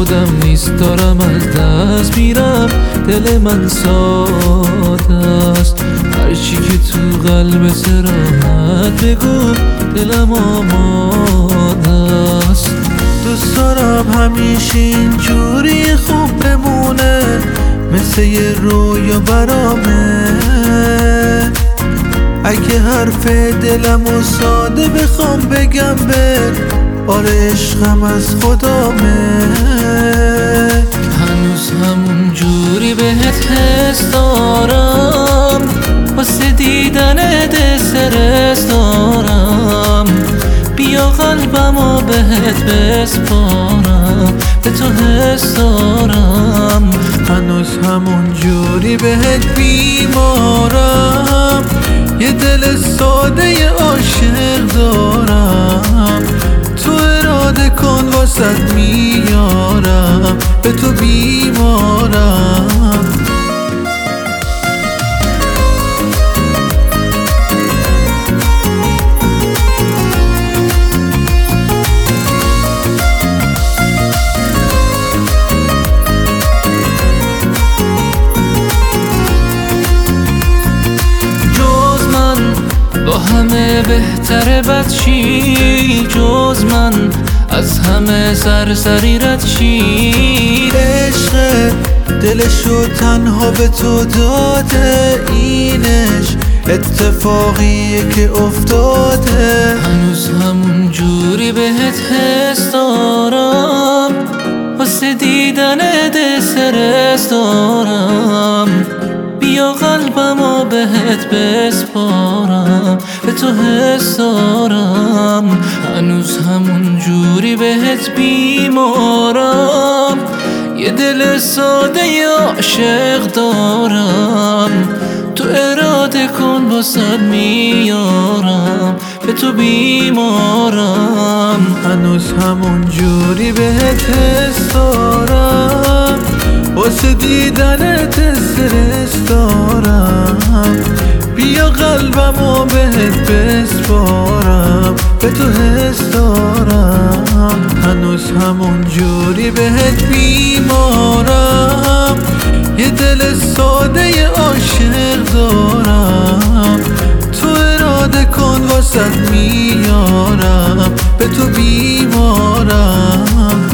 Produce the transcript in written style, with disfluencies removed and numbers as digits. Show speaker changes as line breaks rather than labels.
خودم نیست، دارم از دست میرم. دل من ساده است، هرچی که تو قلبت راحت بگو، دلم آماده است.
دوست دارم همیشه اینجوری خوب بمونه، مثل یه رویا برامه. اگه حرف دلم و ساده بخوام بگم بهت، آره عشقم از خدامه.
هنوز همون جوری بهت حس دارم، واسه دیدنت استرس دارم. بیا قلبمو بهت بسپارم، به تو حس دارم.
هنوز همون جوری بهت بیمارم، یه دل ساده عاشق دارم. تو اراده کن واسد میارم، به تو بیمارم.
با همه بهتره بد چی، جز من از همه سرسری رد چی.
عشق دلشو تنها به تو داده، اینش اتفاقیه که افتاده.
هنوز همون جوری بهت حس دارم، واسه دیدنت استرس دارم. بیا قلبمو بهت بسپارم، به تو حس دارم. هنوز همون جوری بهت بیمارم، یه دل ساده عاشق دارم. تو اراده کن واسد میارم، به تو بیمارم.
هنوز همون جوری بهت حس دارم، واسه دیدنت استرس دارم. بیا قلبمو بهت بسپارم، به تو حس دارم. هنوز همون جوری بهت بیمارم، یه دل ساده عاشق دارم. تو اراده کن واسد میارم، به تو بیمارم.